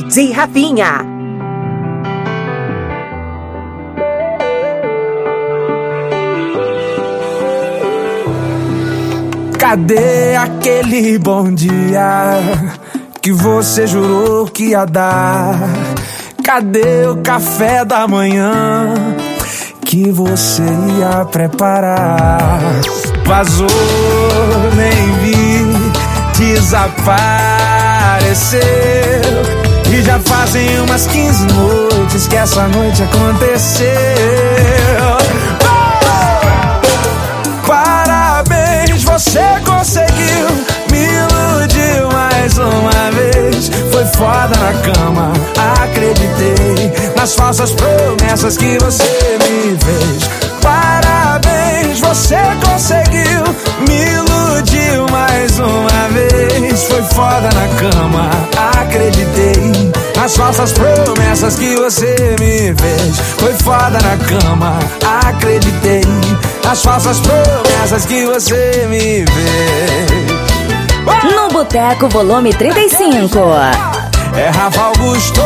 DJ Rafinha. Cadê aquele bom dia que você jurou que ia dar? Cadê o café da manhã que você ia preparar? Vazou, nem vi, desapareceu. E já fazem umas 15 noites que essa noite aconteceu. Parabéns, você conseguiu me iludir mais uma vez. Foi foda na cama, acreditei nas falsas promessas que você me fez. Parabéns, você conseguiu me iludir mais uma vez. Foi foda na cama, acreditei nas falsas promessas que você me fez. Foi foda na cama, acreditei nas falsas promessas que você me fez. No Boteco Volume 35. É Rafa Augusto,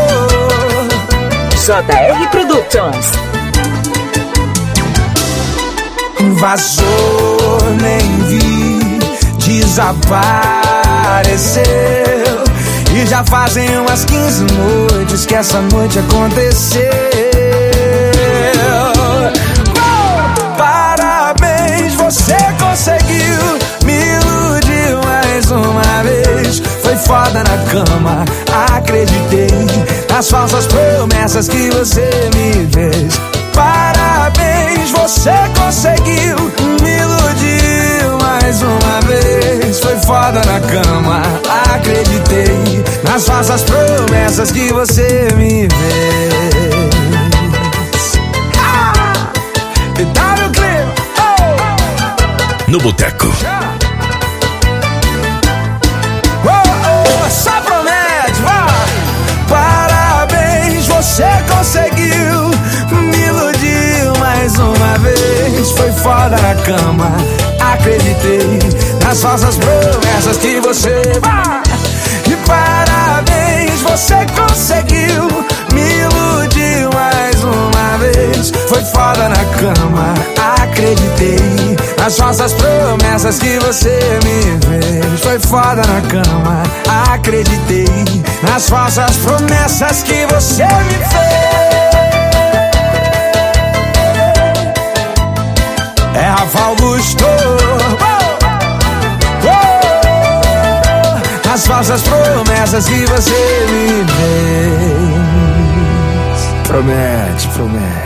JR Productions. Vazou, nem vi, desapareceu. E já fazem umas 15 noites que essa noite aconteceu. Parabéns, você conseguiu me iludir mais uma vez. Foi foda na cama, acreditei nas falsas promessas que você me fez. Parabéns, você conseguiu me iludir mais uma vez. Foi foda na cama, acreditei nas falsas promessas que você me fez. E dá no clima, No Boteco. só promete, vai. Parabéns, você conseguiu me iludir mais uma vez. Foi foda na cama, acreditei nas falsas promessas que você vai. E parabéns, você conseguiu me iludir mais uma vez. Foi foda na cama, acreditei nas falsas promessas que você me fez. Foi foda na cama, acreditei nas falsas promessas que você me fez. É Rafa Augusto, as falsas promessas que você me fez. Promete, promete.